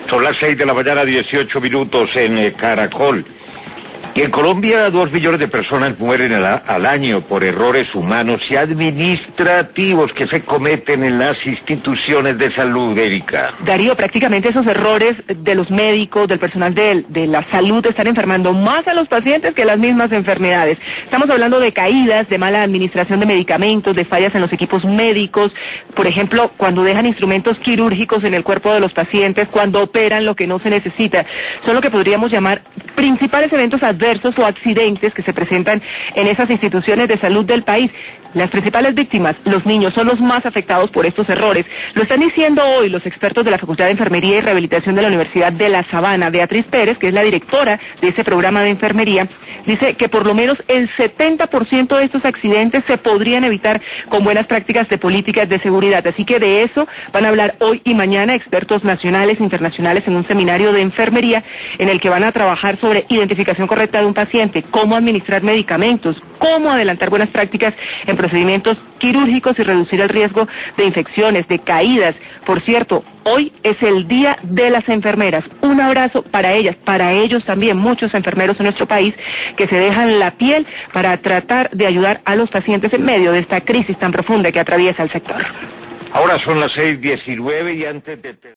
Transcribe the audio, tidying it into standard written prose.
Son las 6 de la mañana, 18 minutos en Caracol. Y en Colombia, 2 millones de personas mueren al año por errores humanos y administrativos que se cometen en las instituciones de salud, Erika. Darío, prácticamente esos errores de los médicos, del personal de la salud, están enfermando más a los pacientes que las mismas enfermedades. Estamos hablando de caídas, de mala administración de medicamentos, de fallas en los equipos médicos, por ejemplo, cuando dejan instrumentos quirúrgicos en el cuerpo de los pacientes, cuando operan lo que no se necesita. Son lo que podríamos llamar principales eventos adversos o accidentes que se presentan en esas instituciones de salud del país. Las principales víctimas, los niños, son los más afectados por estos errores. Lo están diciendo hoy los expertos de la Facultad de Enfermería y Rehabilitación de la Universidad de La Sabana. Beatriz Pérez, que es la directora de ese programa de enfermería, dice que por lo menos el 70% de estos accidentes se podrían evitar con buenas prácticas de políticas de seguridad. Así que de eso van a hablar hoy y mañana expertos nacionales e internacionales en un seminario de enfermería en el que van a trabajar sobre identificación correcta de un paciente, cómo administrar medicamentos, cómo adelantar buenas prácticas en procedimientos quirúrgicos y reducir el riesgo de infecciones, de caídas. Por cierto, hoy es el Día de las Enfermeras. Un abrazo para ellas, para ellos también, muchos enfermeros en nuestro país que se dejan la piel para tratar de ayudar a los pacientes en medio de esta crisis tan profunda que atraviesa el sector. Ahora son las 6:19 y antes de...